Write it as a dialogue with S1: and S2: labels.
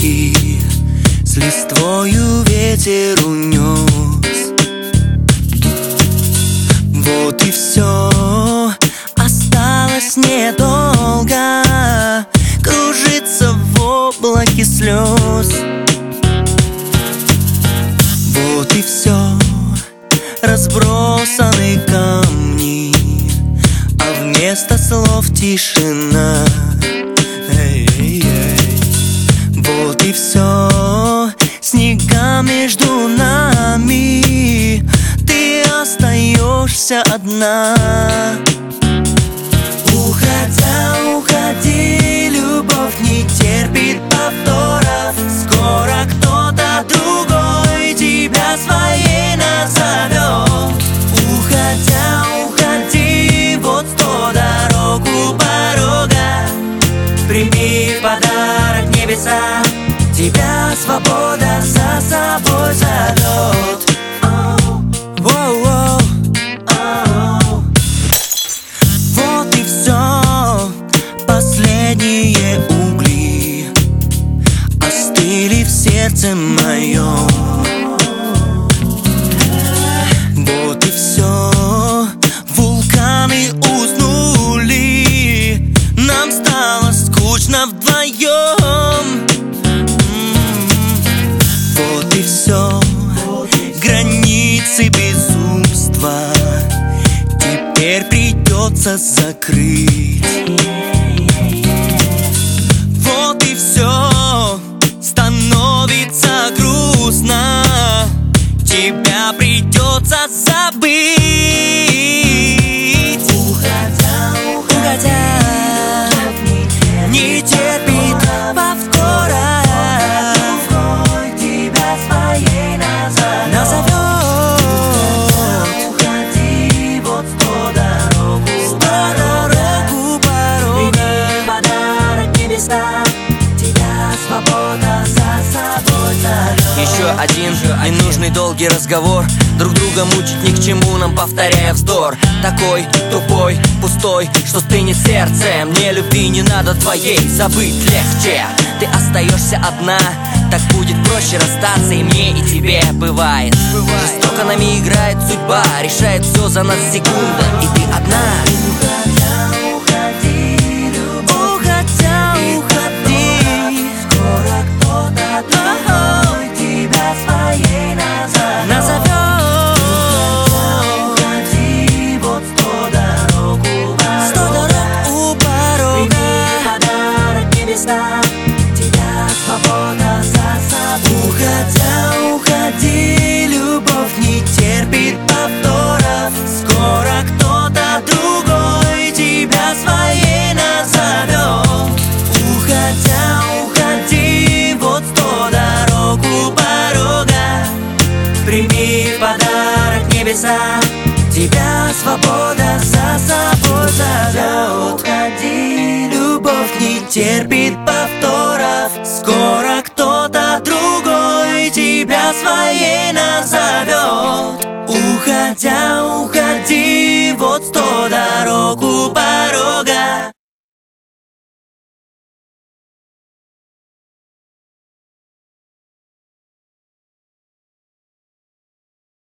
S1: ветки с листвою ветер унес. Вот и все, осталось недолго кружиться в облаке слез. Вот и все, разбросаны камни, а вместо слов тишина. Вот и все, снега между нами, ты остаешься одна. Уходя, уходи, любовь не терпит повторов. Скоро кто-то другой тебя своей назовет. Уходя, уходи, вот 100 дорог у порога. Прими в подарок небеса, тебя свобода за собой зовет. Вот и все, последние угли остыли в сердце моем. Вот и все, вулканы уснули, нам стало скучно вдвоем. Вот и все, границы безумства теперь придется закрыть. Вот и все, становится грустно, тебя придется забыть. Уходя, уходя, не терпит повтора, тебя своей назовет. Уходи, вот 100 дорог у порога. Подарок небеса, тебя свобода за собой зовет.
S2: Еще один ненужный долгий разговор, друг друга мучить ни к чему нам, повторяя вздор. Такой тупой, пустой, что стынет сердце. Мне любви не надо твоей, забыть легче. Ты остаешься одна, так будет проще расстаться и мне, и тебе. Бывает жестоко нами играет судьба, решает все за нас секунда, и ты одна.
S1: Уходя, уходи, любовь не терпит повторов. Скоро кто-то другой тебя своей назовет. Уходя, уходи, вот 100 дорог у порога. Прими в подарок небеса, тебя свобода за собой зовет. Уходи, любовь не терпит повторов. Скоро кто-то другой тебя своей назовет. Уходя, уходи, вот 100 дорог у порога.